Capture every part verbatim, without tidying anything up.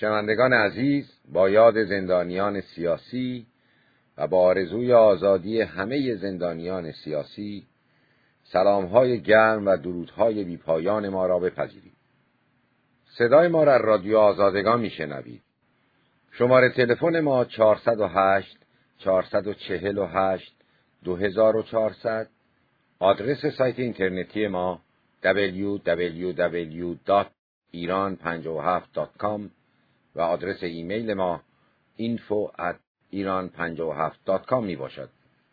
شنوندگان عزیز، با یاد زندانیان سیاسی و با آرزوی آزادی همه زندانیان سیاسی، سلام‌های گرم و درودهای بی‌پایان ما را بپذیرید. صدای ما را رادیو آزادگان میشنوید. شماره تلفن ما چهارصد و هشت چهارصد و چهل و هشت دو هزار و چهارصد، آدرس سایت اینترنتی ما دبلیو دبلیو دبلیو دات ایران پنجاه و هفت دات کام و آدرس ایمیل ما اینفو ات ایران پنجاه و هفت دات کام می باشد.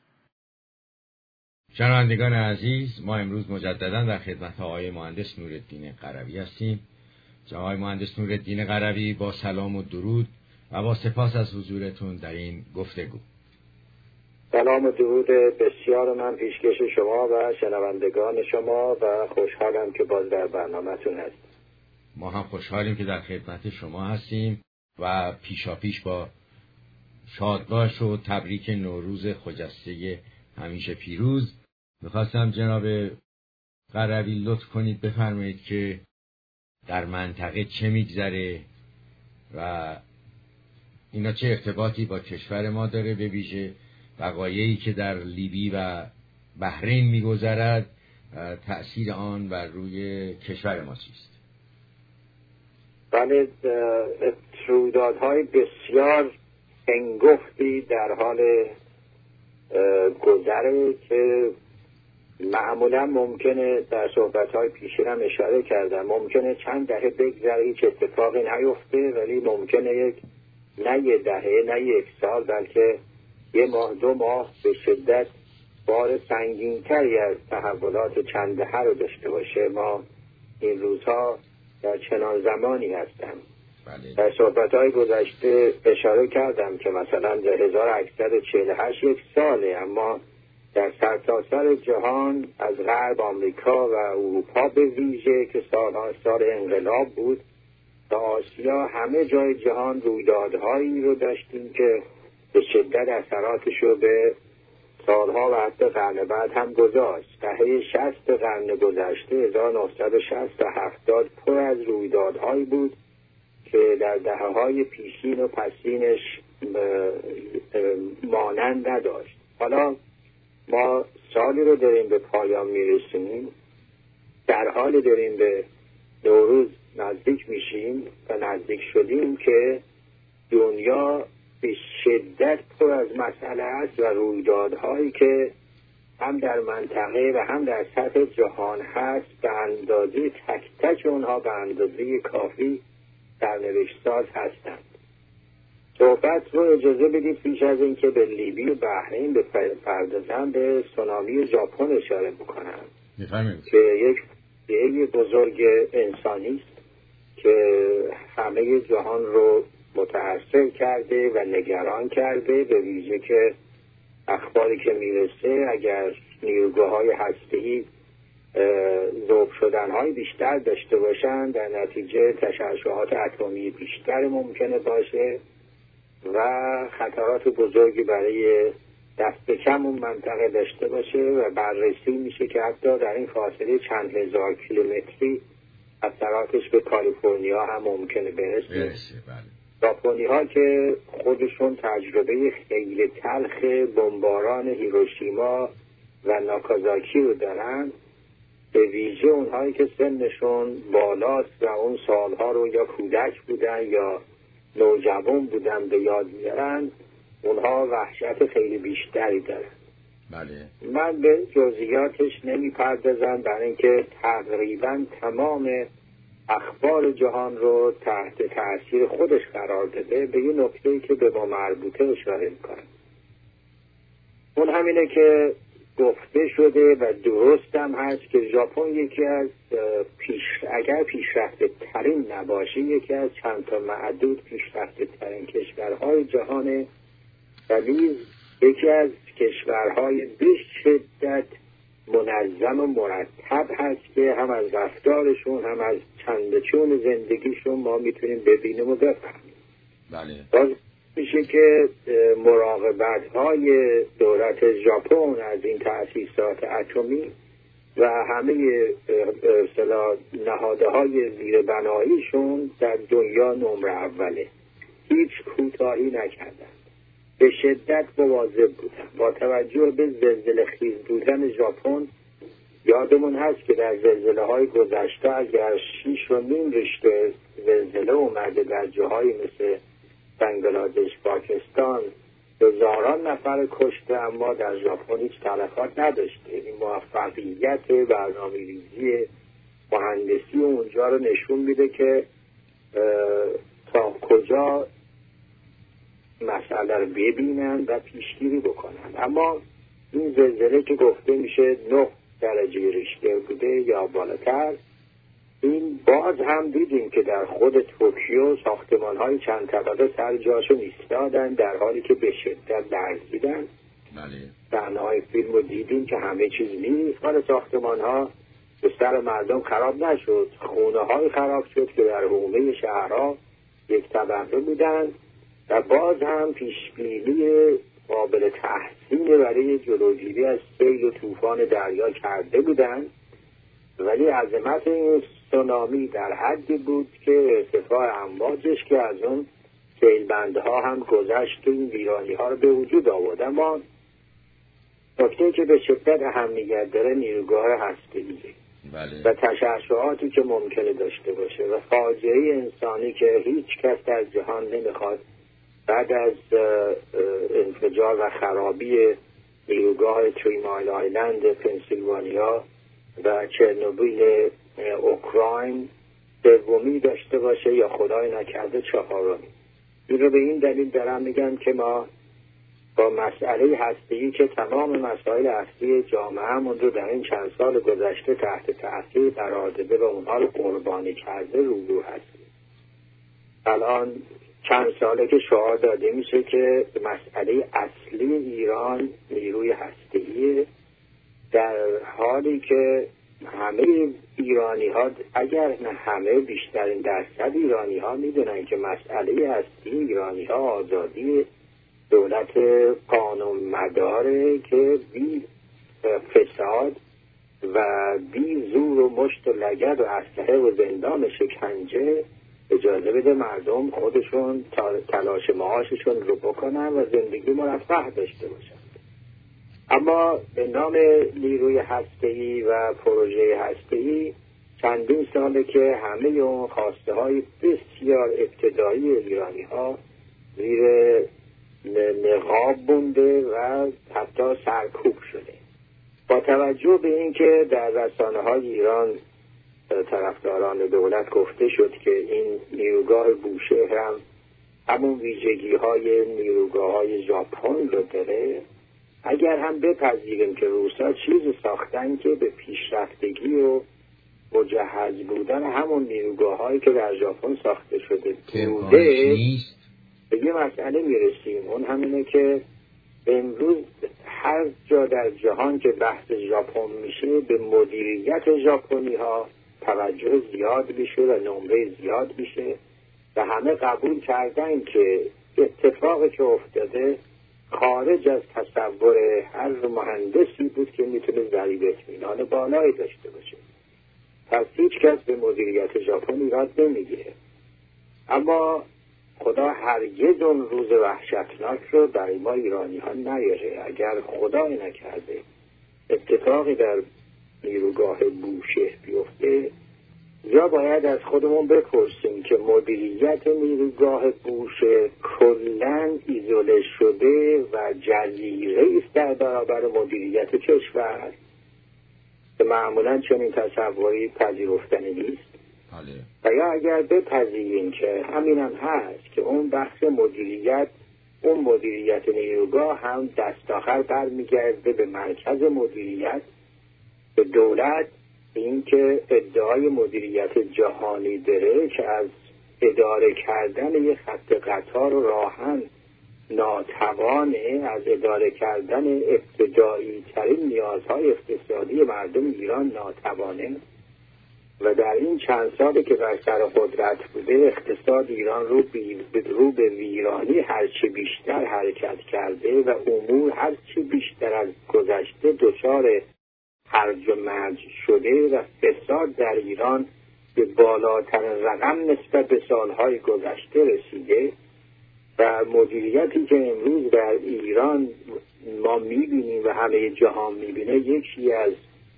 شنوندگان عزیز، ما امروز مجددا در خدمت آقای مهندس نورالدین قروی هستیم. جناب مهندس نورالدین قروی، با سلام و درود و با سپاس از حضورتون در این گفتگو. سلام و درود بسیار من پیشکش شما و شنوندگان شما و خوشحالم که باز در برنامه‌تون هستیم. ما هم خوشحالیم که در خدمت شما هستیم و پیشاپیش با شادباش و تبریک نوروز خجسته همیشه پیروز. میخواستم جناب قروی لطف کنید بفرمایید که در منطقه چه میگذره و اینا چه ارتباطی با کشور ما داره، به ویژه وقایعی که در لیبی و بحرین میگذرد، تأثیر آن بر روی کشور ما چیست؟ بله، رویدادهای بسیار هنگفتی در حال گذره که معمولا ممکنه در صحبت‌های پیشین هم اشاره کردم ممکنه چند دهه بگذره هیچ اتفاقی نیفته، ولی ممکنه یک نه یه دهه نه یک سال بلکه یه ماه دو ماه به شدت بار سنگین‌تری از تحولات چند دهه رو داشته باشه. ما این روزها در چنان زمانی هستم. بله. در صحبت‌های گذشته اشاره کردم که مثلا در هزار و هشتصد و چهل و هشت یک ساله، اما در سرتاسر جهان از غرب آمریکا و اروپا به ویژه که سالها سال انقلاب بود تا آسیا، همه جای جهان رویدادهایی رو داشتیم که به شدت اثراتش رو به سالها و حتی قرن بعد هم گذاشت. دهه شصت قرن گذشته هزار و نهصد و شصت تا هفتاد پر از رویدادهایی بود که در دهه‌های پیشین و پسینش مانند نداشت. حالا ما سالی رو داریم به پایان میرسونیم، در حال داریم به نوروز نزدیک میشیم و نزدیک شدیم که دنیا به شدت پر از مسئله است و رویدادهایی که هم در منطقه و هم در سطح جهان هست به اندازه تک تک اونها به اندازه کافی در نوشتار هستند. صحبت رو اجازه بدید پیش از این که به لیبی و بحرین بپردازم به سونامی ژاپن اشاره بکنم که یک یک بزرگ انسانی است که همه جهان رو متأثر کرده و نگران کرده، به ویژه که اخباری که میرسه اگر نیروگاه‌های هسته‌ای ذوب شدن‌های بیشتر داشته باشند در نتیجه تشعشعات اتمی بیشتر ممکنه باشه و خطرات بزرگی برای دست به کم اون منطقه داشته باشه و بررسی میشه که حتی در این فاصله چند هزار کیلومتری اثراتش به کالیفرنیا هم ممکنه برسه. ژاپنی ها که خودشون تجربه خیلی تلخ بمباران هیروشیما و ناکازاکی رو دارن، به ویژه اونهایی که سنشون بالاست و اون سالها رو یا کودک بودن یا نوجوان بودن به یاد میارن، اونها وحشت خیلی بیشتری دارن. بله. من به جزئیاتش نمیپردازم برای اینکه تقریبا تمام اخبار جهان رو تحت تأثیر خودش قرار داده. به یه نکته‌ای که به ما مربوطه اشاره میکنم، اون همینه که گفته شده و درست هم هست که ژاپن یکی از پیش اگر پیشرفته ترین نباشه یکی از چند تا معدود پیشرفته ترین کشورهای جهانه و نیز یکی از کشورهای به شدت منظم و مرتب هست که هم از رفتارشون هم از چندچون زندگیشون ما میتونیم ببینیم و بفهمیم. بله. باز میشه که مراقبت های دولت ژاپن از این تأسیسات اتمی و همه اصطلاح نهاده های زیر بناییشون در دنیا نمره اوله، هیچ کوتاهی نکردن، به شدت مواظب بودن. با توجه به زلزله خیز بودن ژاپن، یادمون هست که در زلزله های گذشته اگر شیش و نیم ریشتر زلزله اومده در جاهای مثل بنگلادش، پاکستان، هزاران نفر کشته، اما در ژاپن هیچ تلفات نداشته. این موفقیت برنامه‌ریزی مهندسی اونجا رو نشون میده که تا کجا مسئله رو ببینن و پیشگیری بکنن. اما این زلزله که گفته میشه نه درجه ریشتر بوده یا بالاتر، این باز هم دیدیم که در خود توکیو ساختمان های چند طبقه سر جاشو ایستادن در حالی که به شدت لرزیدن. صحنه‌های فیلم رو دیدیم که همه چیز میریخت، ولی ساختمان ها به سر مردم خراب نشد. خونه های خراب شد که در حومه شهرها یک طبقه بودن و باز هم پیشبینی قابل تحسین برای جلوگیری از سیل و طوفان دریا کرده بودند، ولی عظمت این سونامی در حدی بود که ارتفاع امواجش که از اون سیلبندها هم گذشت و این ویرانی ها رو به وجود آورد. اما نکته که به شدت اهمیت داره نیروگاه هسته‌ایه و تشعشعاتی که ممکنه داشته باشه و فاجعه انسانی که هیچ کس در جهان نمیخواد بعد از انفجار و خرابی نیروگاه تری مایل آیلند پنسیلوانیا و چرنوبیل اوکراین دومی داشته باشه یا خدای نکرده چهارمی. این رو به این دلیل دارم میگم که ما با مسئله هسته‌ای که تمام مسائل اصلی جامعه‌مون رو در این چند سال گذشته تحت تأثیر قرار داده و اونها رو قربانی کرده روبرو هستیم. الان چند ساله که شعار داده میشه که مسئله اصلی ایران نیروی هسته‌ایه، در حالی که همه ایرانی ها، اگر نه همه، بیشترین درصد ایرانی ها میدونن که مسئله هستی ایرانی ها آزادی دولت قانون مداره که بی فساد و بی زور و مشت و لگد و اسلحه و زندان و شکنجه اجازه بده مردم خودشون تلاش معاششون رو بکنن و زندگی مرفه داشته باشن. اما به نام نیروی هسته‌ای و پروژه هسته‌ای چندین ساله که همه اون خواسته های بسیار ابتدایی ایرانی ها زیر نقاب بونده و حتی سرکوب شده. با توجه به اینکه در رسانه های ایران طرفداران دولت گفته شد که این نیروگاه بوشهر هم همون ویژگی های نیروگاه های ژاپن رو داره، اگر هم بپذیریم که روسا چیزی ساختن که به پیشرفتگی و مجهز بودن همون نیروگاه هایی که در ژاپن ساخته شده بوده، به یه مسئله میرسیم. اون همینه که امروز هر جا در جهان که بحث ژاپن میشه به مدیریت ژاپنی ها توجه زیاد میشه و نمره زیاد میشه و همه قبول کردن که اتفاقی که افتاده خارج از تصور هر مهندسی بود که میتونه ضریب اطمینان بالایی داشته باشه. پس هیچ کس به مدیریت ژاپن ایراد نمیگیره. اما خدا هرگز اون روز وحشتناک رو برای ما ایرانی ها نیاره. اگر خدای نکرده اتفاقی در نیروگاه بوشهر بیفته، یا باید از خودمون بپرسیم که مدیریت نیروگاه بوشهر کلاً ایزوله شده و جزیره است در برابر مدیریت کشور که معمولاً چنین تصوری پذیرفتنی نیست. و یا اگر بپذیریم که همین هم هست که اون بخش مدیریت، اون مدیریت نیروگاه هم دست آخر برمیگرده به مرکز مدیریت، به دولت، این که ادعای مدیریت جهانی داره که از اداره کردن یه خط قطار و راهن ناتوانه، از اداره کردن ابتدایی ترین نیازهای اقتصادی مردم ایران ناتوانه و در این چند سالی که بر سر قدرت بوده اقتصاد ایران رو, رو به ویرانی هرچی بیشتر حرکت کرده و امور هرچی بیشتر از گذشته دچار هرج و مرج شده و فساد در ایران به بالاترین رقم نسبت به سالهای گذشته رسیده و مدیریتی که امروز در ایران ما میبینیم و همه جهان میبینه یکی از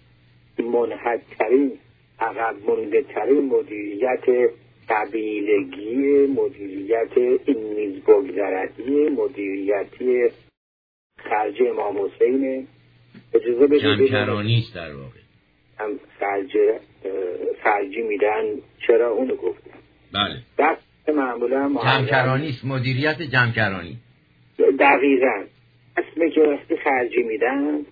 منحدترین، عقب مونده ترین مدیریت قبیلگی، مدیریت این نیز بگذردی، مدیریتی خرج امام حسین. اجازه بدید جمکرانی است در واقع. هم خرج خرجی میدن. چرا اونو گفتم؟ بله. دست معمولا جمکرانی است، مدیریت جمکرانی. دقیقاً. اسمی که وقتی خرجی میدن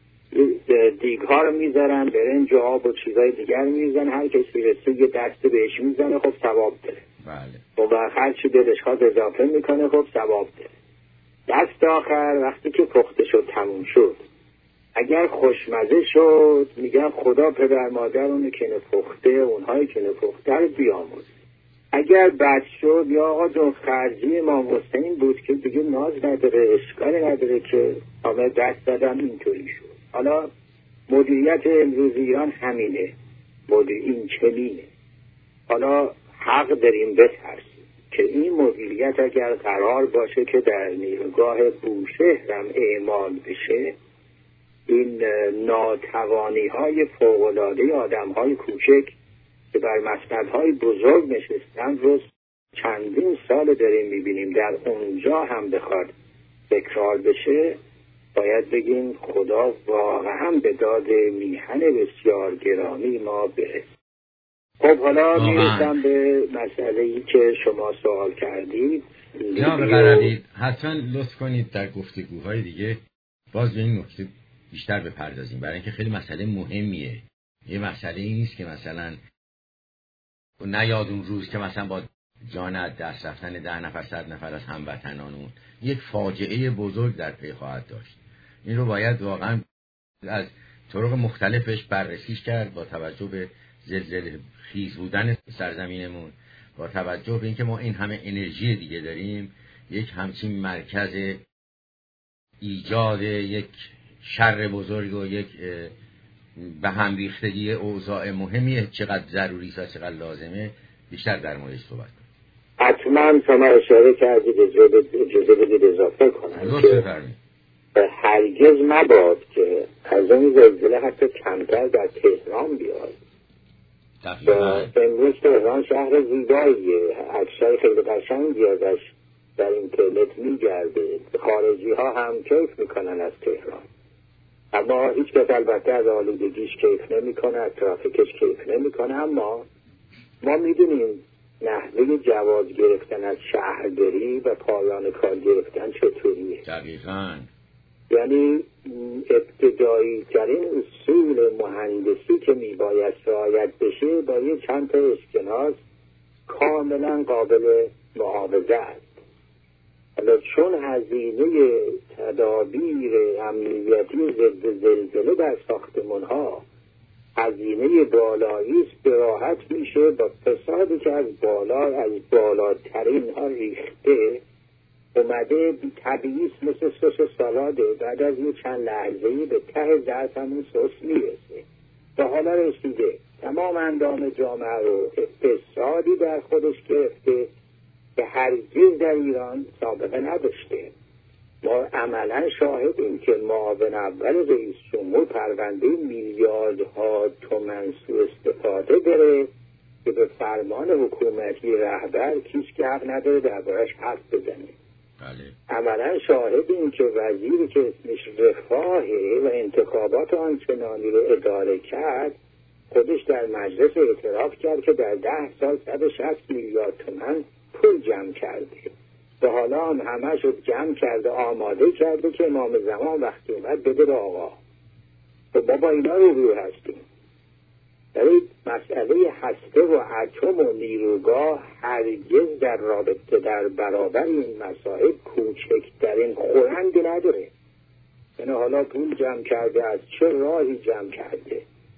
دیگ ها رو میذارن، برنج و آب و چیزای دیگر میذارن، هر کسی رسه یه دست بهش میزنه، خب ثواب داره. بله. و هر چی دلش خواست اضافه میکنه، خب ثواب داره. دست آخر وقتی که پخته شد تموم شد، اگر خوشمزه شد میگن خدا پدر مادر اونو که نپخته، اونهایی که نپخته رو بیاموز. اگر بد شد یا آقا جون خرجی امام حسین بود که دیگه ناز نداره، اشکالی نداره که آقا دست دادم اینطوری شد. حالا مدیریت امروز ایران همینه، مدیر این چنینه. حالا حق داریم بترسیم که این مدیریت اگر قرار باشه که در نیروگاه بوشهرم اعمال بشه، این ناتوانی های فوق‌العاده آدم های کوچک که بر مسندهای بزرگ نشستن رو چندین سال داریم میبینیم، در اونجا هم بخواد تکرار بشه، باید بگیم خدا واقعا به داد میهن بسیار گرامی ما برسه. خب حالا میرسم به مسئله‌ای که شما سوال کردید. جناب قربی حتما لطف کنید در گفتگوهای دیگه باز به این نکته بیشتر بپردازیم، برای اینکه خیلی مسئله مهمیه. یه مسئله این نیست که مثلا نیاد اون روز که مثلا با جان از دست رفتن ده نفر صد نفر از هموطنانمون یک فاجعه بزرگ در پی خواهد داشت. این رو باید واقعا از طرق مختلفش بررسیش کرد، با توجه به زلزله خیز بودن سرزمینمون، با توجه به اینکه ما این همه انرژی دیگه داریم، یک همچین مرکز ایجاد یک شر بزرگ و یک به هم ریختگی اوضاع مهمیه، چقدر ضروری است و چقدر لازمه بیشتر در موردش صحبت کنیم. حتما شما اشاره کردید، اجازه بدید اضافه کنم که هرگز مباد که از اون زلزله حتی کمتر در تهران بیاد. و امروز تهران شهر زیباییه، عکسای خیلی قشنگی ازش در اینترنت میگرده، خارجی ها هم کیف میکنن از تهران، اما هیچ کس البته از آلودگیش کیف نمیکنه، از ترافیکش کیف نمیکنه. اما ما میدونیم نحوه جواز گرفتن از شهرداری و پایان کار گرفتن چطوریه. دقیقاً. یعنی ابتدایی ترین اصول مهندسی که میباید رعایت بشه با یه چند تا اسکناس کاملا قابل معاوضه است. حالا چون هزینه تدابیر امنیتی ضد زلزله در ساختمان ها هزینه بالایی است، به راحت میشه با فسادی که از بالا از بالاترین ها ریخته اومده طبیعی مثل سس سالاده، بعد از یه چند لحظه‌ای به ته دست همون سس میرسه و حالا رسیده تمام اندام جامعه رو فسادی در خودش گرفته که هرگز در ایران سابقه نداشته. ما عملا شاهدیم که معاون اول رئیس جمهور پرونده میلیاردها تومان سوء استفاده داره که به فرمان حکومتی رهبر کیش که حق نداره دربارش حرف بزنه. بله. عملا شاهدیم که وزیری که اسمش رفاهه و انتخابات آنچنانی رو اداره کرد خودش در مجلس اعتراف کرد که در ده سال صد و شصت میلیارد تومان پول جمع کرده و حالا هم همه شد جمع کرده آماده کرده که امام زمان وقتی اومد بده به آقا. و بابا اینا رو روی هستیم. یعنی مسئله هسته و اتم و نیروگاه هرگز در رابطه در برابر این مسائل کوچکترین خورندی نداره. یعنی حالا پول جمع کرده، از چه راهی جمع کرده،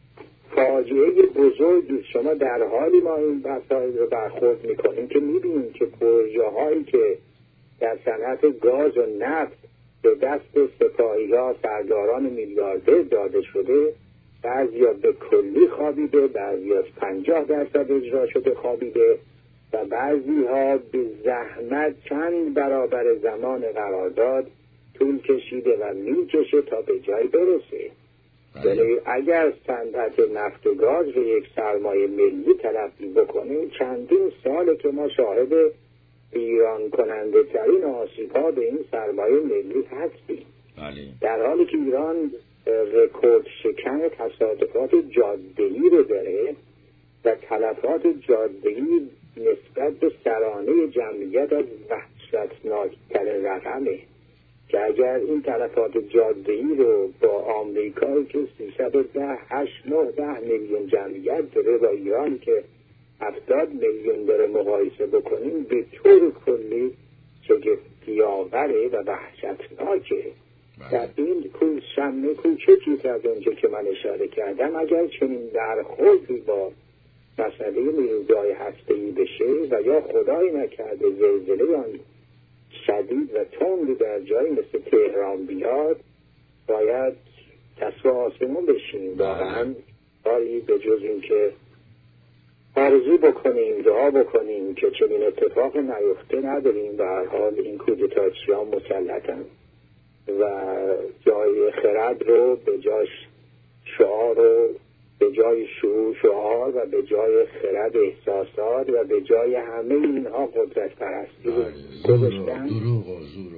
فاجعه بزرگی. شما در حالی ما این مسائل رو برخورد میکنیم که میبینیم که پروژه هایی که در صنعت گاز و نفت به دست سپاهی ها سرداران میلیاردر داده شده بعضیا به کلی خوابیده، بعضیا پنجاه درصد اجرا شده خوابیده و بعضی ها به زحمت چند برابر زمان قرارداد طول کشیده و میکشه تا به جای برسه. ولی اگر صنعت نفت و گاز رو یک سرمایه ملی تلقی بکنه، چندین ساله که ما شاهد ایران کننده ترین آسیب ها به این سرمایه ملی هستیم. در حالی که ایران رکورد شکن تصادفات جاده‌ای رو داره و تلفات جاده‌ای نسبت به سرانه جمعیت از وحشتناکترین رقمه که اگر این تلفات جاده‌ای رو با آمریکایی که سیصد و ده هشت نه ده میلیون جمعیت داره و ایران که هفتاد میلیون داره مقایسه بکنیم، به طور کلی شگفتی‌آوره و وحشتناکه. در این شمه کوچکی که از اونجا که من اشاره کردم، اگر چنین برخوردی با مسئله نیروگاه هسته‌ای بشه و یا خدای نکرده زلزله آن شدید و تندی در جایی مثل تهران بیاد، باید تصفیه آسمون بشیم. واقعا کاری به جز این که آرزو بکنیم، دعا بکنیم که چنین اتفاق نیفته نداریم. به هر حال این کودتاچیان مسلطن و جای خرد رو به جای شعار رو به جای شعور شعار و به جای خرد احساسات و به جای همه اینها قدرت پرستی رو گذاشتن. دروغ و زور.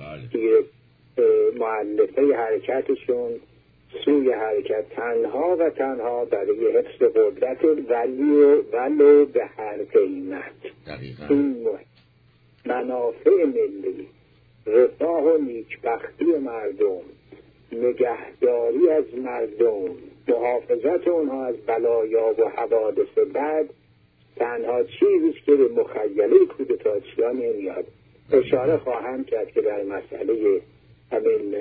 مؤلفه حرکتشون سوی حرکت تنها و تنها برای حفظ قدرت ولی و ولو به هر قیمت. این منافع ملی، رفاه و نیکبختی مردم، نگهداری از مردم، محافظت اونها از بلایا و حوادث بد تنها چیزیست که به مخیله کودتاچیان نمیاد. اشاره خواهم کرد که در مسئله همین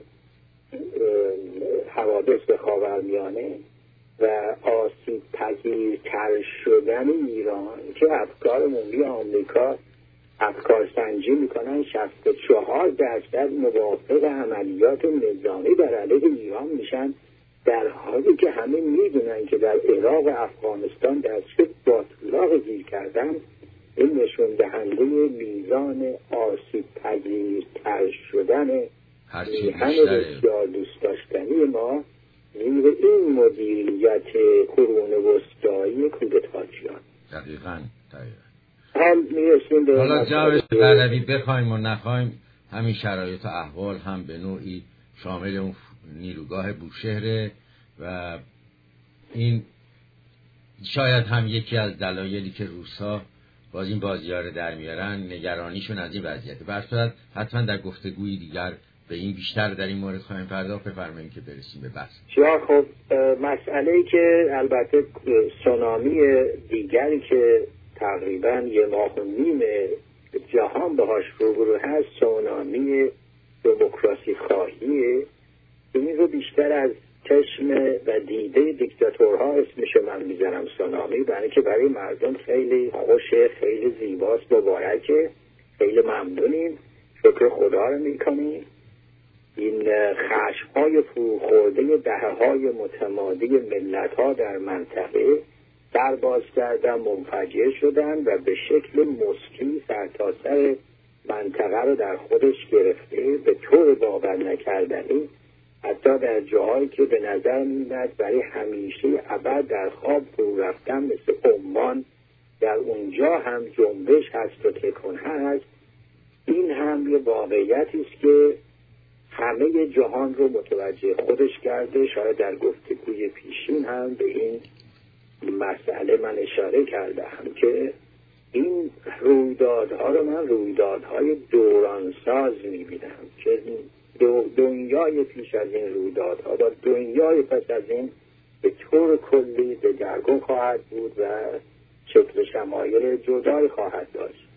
حوادث خاورمیانه و آسیب پذیرتر شدن ایران که افکار عمومی آمریکا افکار سنجی میکنن شصت و چهار درصد موافق عملیات نظامی در علیه ایران میشن، در حالی که همه میدونن که در عراق و افغانستان در چه باطلاق گیر کردن. این نشون دهنده میزان آسیب پذیرتر شدن میهن بسیار دوست داشتنی ما زیر این مدیریت قرون وسطایی کودتاچیان. دقیقاً دقیقاً. حالا جواب بروی بخوایم و نخوایم همین شرایط و احوال هم به نوعی شامل اون نیروگاه بوشهره و این شاید هم یکی از دلایلی که روس‌ها باز این بازی‌ها رو در میارن، نگرانیشون از این وضعیت. به هر صورت حتما در گفتگوی دیگر به این بیشتر در این مورد خواهیم پرداخت. بفرمایید که برسیم به بحث. بسیار خب، مسئله‌ای که البته سونامی دیگری که تقریبا یه ماه و نیم جهان باهاش روبرو هست، سونامی دموکراسی خواهیه. این رو بیشتر از چشم و دیده دیکتاتورها اسمش من میذارم سونامی، برای که برای مردم خیلی خوشه، خیلی زیباست، مبارکه، خیلی ممنونیم، شکر خدا رو میکنیم. این خشم‌های فروخورده دهه‌های متمادی ملت‌ها در منطقه در باز کردن، منفجر شدن و به شکل مسکی سرتاسر منطقه رو در خودش گرفته به طور باور نکردنی، حتی در جاهایی که به نظر میاد برای همیشه ابد در خواب فرو رفتن مثل عمان، در اونجا هم جنبش هست و تکون هست. این هم یه واقعیتی است که همه جهان رو متوجه خودش کرده. شاید در گفتگوی پیشین هم به این مسئله من اشاره کردم که این رویدادها رو من رویدادهای دورانساز میبینم که دنیای پیش از این رویدادها و دنیای پس از این به طور کلی دگرگون خواهد بود و شکل شمایل جدایی خواهد داشت.